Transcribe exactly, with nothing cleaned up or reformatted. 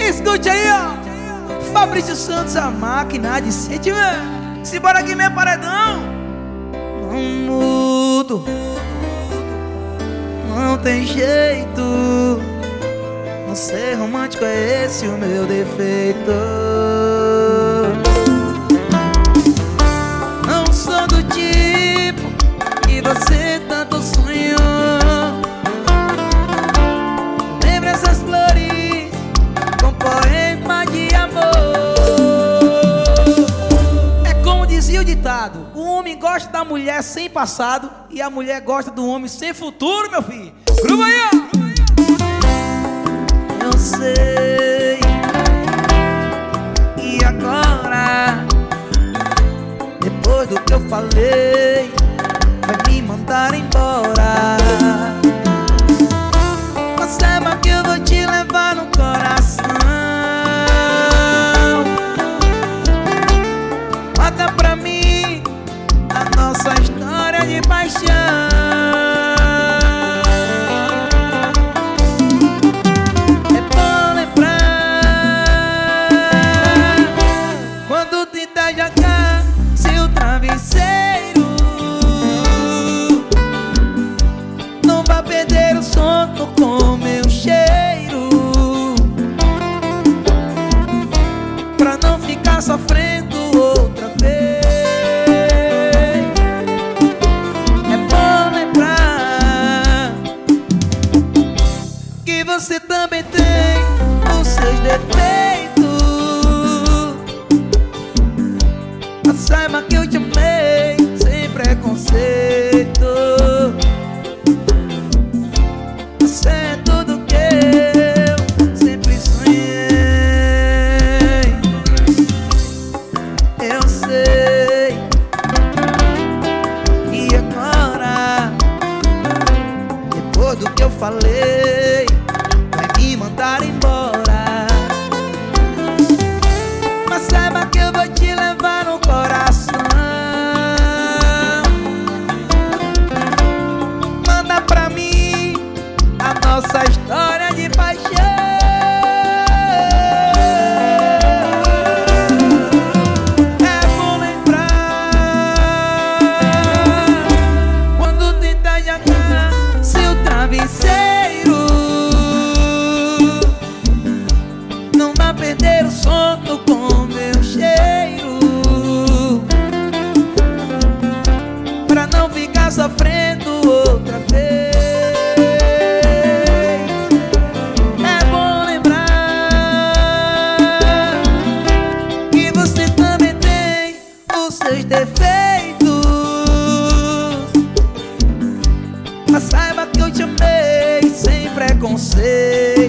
Escute aí, ó. Fabrício Santos, a máquina de sentimento. Simbora aqui, meu paredão. Não mudo, não tem jeito. Não ser romântico é esse o meu defeito. Não sou do tipo que você tanto sonhou. Lembra essas flores com poema de amor. É como dizia o ditado: o homem gosta da mulher sem passado e a mulher gosta do homem sem futuro, meu filho. Grupo aí, ó. Eu sei. E agora, depois do que eu falei, vai me mandar embora. Mas saiba que eu vou te levar no coração. Conta pra mim a nossa história de paixão. Com meu cheiro, pra não ficar sofrendo outra vez. É bom lembrar que você também tem os seus defeitos. Mas saiba que eu te amei sem preconceito. Você é tudo que eu sempre sonhei. Eu sei. E agora, depois do que eu falei, vai me mandar embora. Mas saiba que eu vou te levar no coração. Manda pra mim a nossa história de paixão. É bom lembrar quando tentar jacar seu travesseiro. Não vá perder o sono com meu cheiro, pra não ficar sofrendo outra vez. Seus defeitos, mas saiba que eu te amei sem preconceito.